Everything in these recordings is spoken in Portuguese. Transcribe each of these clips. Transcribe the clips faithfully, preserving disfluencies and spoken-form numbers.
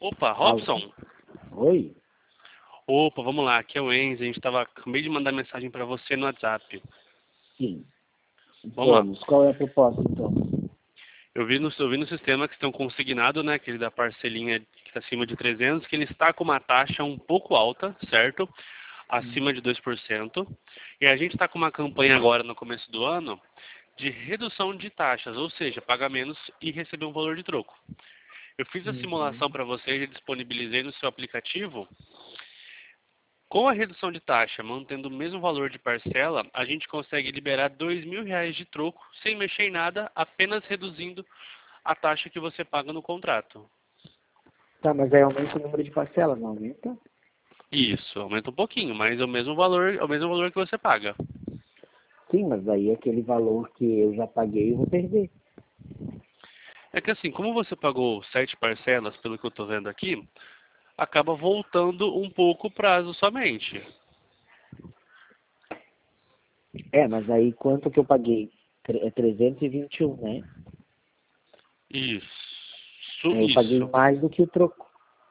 Opa, Alô? Robson? Oi? Opa, vamos lá, aqui é o Enzo, a gente tava, acabei de mandar mensagem para você no WhatsApp. Sim. Vamos lá. Vamos. Qual é a proposta, então? Eu vi no, eu vi no sistema que estão consignado, né, aquele da parcelinha que está acima de trezentos, que ele está com uma taxa um pouco alta, certo? Acima de dois por cento. E a gente está com uma campanha agora no começo do ano de redução de taxas, ou seja, pagar menos e receber um valor de troco. Eu fiz a simulação Uhum. para você e disponibilizei no seu aplicativo. Com a redução de taxa, mantendo o mesmo valor de parcela, a gente consegue liberar dois mil reais de troco, sem mexer em nada, apenas reduzindo a taxa que você paga no contrato. Tá, mas aí aumenta o número de parcelas, não aumenta? Isso, aumenta um pouquinho, mas é o mesmo valor, é o mesmo valor que você paga. Sim, mas aí aquele valor que eu já paguei eu vou perder. É que assim, como você pagou sete parcelas, pelo que eu estou vendo aqui, acaba voltando um pouco o prazo somente. É, mas aí quanto que eu paguei? Tre- É trezentos e vinte e um, né? Isso, Aí eu paguei isso. mais do que o troco,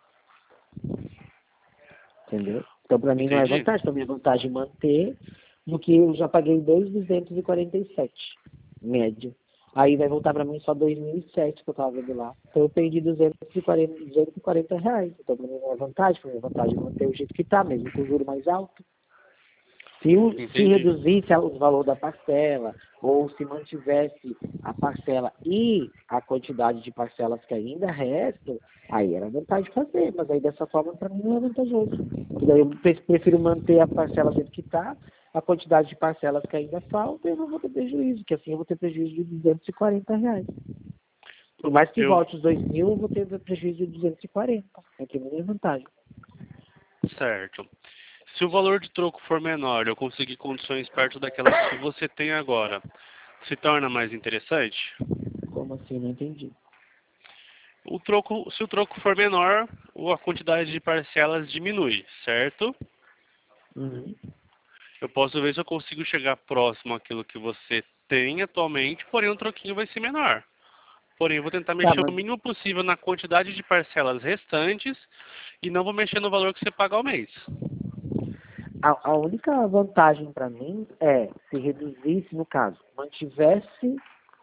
entendeu? Então pra mim não é Entendi? vantagem. Pra mim é vantagem manter no que eu já paguei dois mil duzentos e quarenta e sete, média. Aí vai voltar pra mim só dois mil e sete que eu tava vendo lá. Então eu perdi duzentos e quarenta, duzentos e quarenta reais. Então pra mim não é vantagem. Pra mim é vantagem manter o jeito que tá, mesmo com o juro mais alto. Se, o- se Entendi. reduzisse o valor da parcela, ou se mantivesse a parcela e a quantidade de parcelas que ainda restam, aí era vantagem fazer, mas aí dessa forma para mim não é vantajoso. Porque daí eu pre- prefiro manter a parcela do jeito que está, a quantidade de parcelas que ainda faltam, eu não vou ter prejuízo, que assim eu vou ter prejuízo de duzentos e quarenta reais. Por mais que Eu, volte os dois mil, eu vou ter prejuízo de duzentos e quarenta. É que não é vantagem. certo. Se o valor de troco for menor, eu conseguir condições perto daquelas que você tem agora, se torna mais interessante? Como assim? Não entendi. O troco, se o troco for menor, a quantidade de parcelas diminui, certo? Uhum. Eu posso ver se eu consigo chegar próximo àquilo que você tem atualmente, porém o troquinho vai ser menor. Porém, eu vou tentar Tá, mexer o mas mínimo possível na quantidade de parcelas restantes e não vou mexer no valor que você paga ao mês. A, a única vantagem para mim é se reduzisse, no caso, mantivesse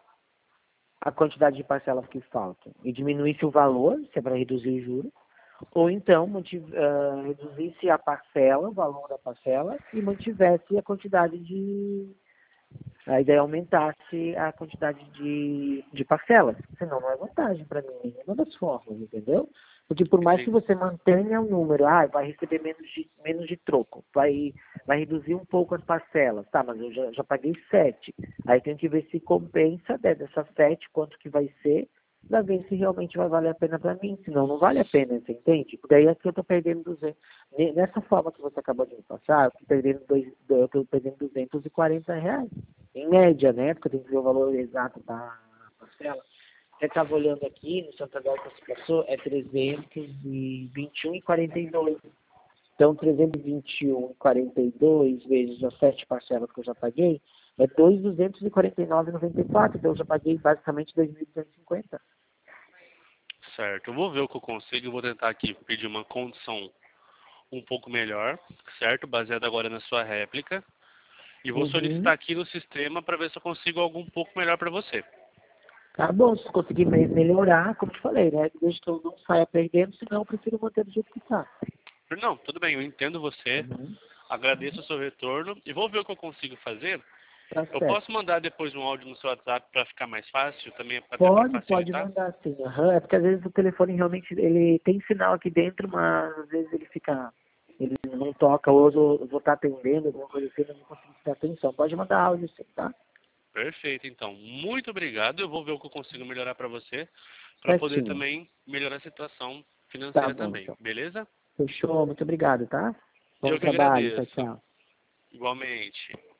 a quantidade de parcelas que faltam e diminuísse o valor, se é para reduzir o juro, ou então mantiv, ah, reduzisse a parcela, o valor da parcela, e mantivesse a quantidade de. A ideia aumentasse a quantidade de, de parcelas. Senão não é vantagem para mim, nenhuma das formas, entendeu? Porque por mais que Entendi. você mantenha o número, ah, vai receber menos de, menos de troco, vai, vai reduzir um pouco as parcelas, tá, mas eu já, já paguei sete. Aí tem que ver se compensa, né, dessas sete, quanto que vai ser, para ver se realmente vai valer a pena para mim. Senão não vale a pena, você entende? Porque daí aqui eu estou perdendo duzentos. Ne- Nessa forma que você acabou de me passar, eu estou perdendo, dois- eu tô perdendo duzentos e quarenta reais. Em média, né? Porque eu tenho que ver o valor exato da parcela. Você estava olhando aqui, no Santander que você passou, é trezentos e vinte e um e quarenta e dois. Então, trezentos e vinte e um e quarenta e dois vezes as sete parcelas que eu já paguei, é dois mil duzentos e quarenta e nove e noventa e quatro. Então, eu já paguei basicamente dois mil duzentos e cinquenta. Certo. Eu vou ver o que eu consigo e vou tentar aqui pedir uma condição um pouco melhor, certo? Baseada agora na sua réplica. E vou Uhum. solicitar aqui no sistema para ver se eu consigo algo um pouco melhor para você. Tá bom, se conseguir me- melhorar, como te falei, né? Desde que eu não saia perdendo, senão eu prefiro manter do jeito que tá. Não, tudo bem, eu entendo você, Uhum. agradeço o seu retorno e vou ver o que eu consigo fazer. Tá Eu certo. posso mandar depois um áudio no seu WhatsApp para ficar mais fácil, também até para Pode, pode facilitar? mandar sim. Aham. É porque às vezes o telefone realmente ele tem sinal aqui dentro, mas às vezes ele fica. Ele não toca, ou eu vou estar atendendo, alguma coisa assim, eu não consigo prestar atenção. Pode mandar áudio sim, tá? Perfeito, então. Muito obrigado. Eu vou ver o que eu consigo melhorar para você, para poder Certinho. também melhorar a situação Tá financeira bom, também, então. beleza? Fechou, muito obrigado, tá? Bom Eu que trabalho, tchau, agradeço. tchau. Igualmente.